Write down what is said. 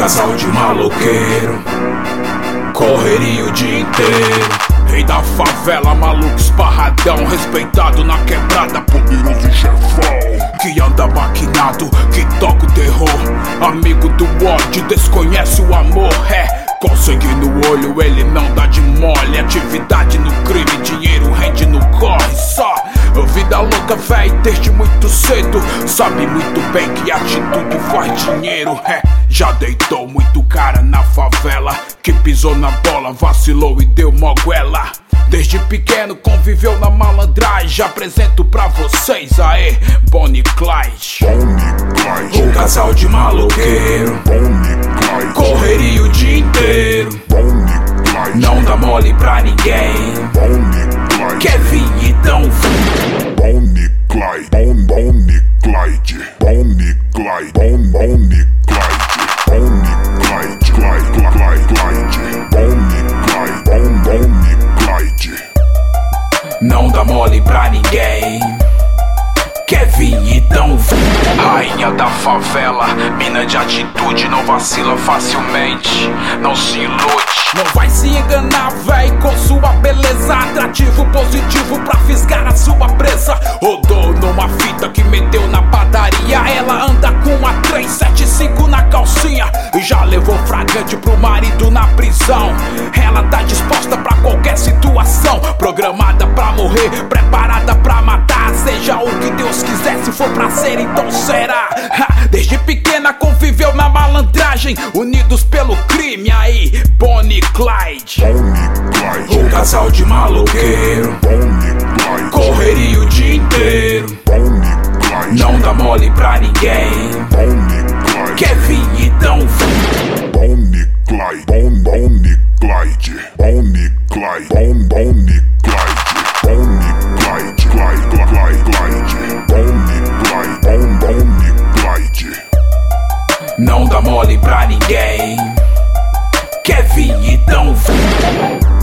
casal de maloqueiro, correria o dia inteiro. Rei da favela, maluco esparradão, respeitado na quebrada, poderoso chefão, que anda maquinado, que toca o terror. Amigo do ódio, desconhece o amor. Com sangue no olho, ele não dá de mole. Atividade no crime, dinheiro rende no corre. Só vida louca, véi, desde muito cedo. Sabe muito bem que atitude faz dinheiro. Já deitou muito cara na favela, que pisou na bola, vacilou e deu moguela. Desde pequeno conviveu na malandragem. Apresento pra vocês, aê, Bonnie e Clyde. O casal de maloqueiro, correria o dia inteiro, não dá mole pra ninguém. Kevin e Dão. Bonnie e Clyde, Bonnie e Clyde, Bonnie e Clyde, Bonnie e Clyde, Bonnie e Clyde, Clyde, Clyde, Clyde, Bonnie e Clyde, Bonnie e Clyde. Não dá mole pra ninguém. Kevin e Dão. Rainha da favela, mina de atitude, não vacila facilmente, não se ilude. Não vai se enganar, véi, com sua beleza. Atrativo positivo pra fisgar a sua presa. Rodou numa fita que meteu na padaria. Ela anda com a 375 na calcinha e já levou flagrante pro marido na prisão. Ela tá disposta pra qualquer situação, programada pra morrer, preparada pra matar. Seja o que Deus quiser, se for pra ser, então será. Desde pequena conviveu na malandragem, unidos pelo crime, aí Bonnie e Clyde. O casal de maloqueiro, correria o dia inteiro, não dá mole pra ninguém. Kevin e Dão. Bonnie e Clyde, Bonnie e Clyde, Bonnie e Clyde, Bonnie e Clyde, Bonnie e Clyde, Clyde, Clyde, Clyde, Bonnie e Clyde, Bonnie e Clyde. Não dá mole pra ninguém. Kevin e Dão.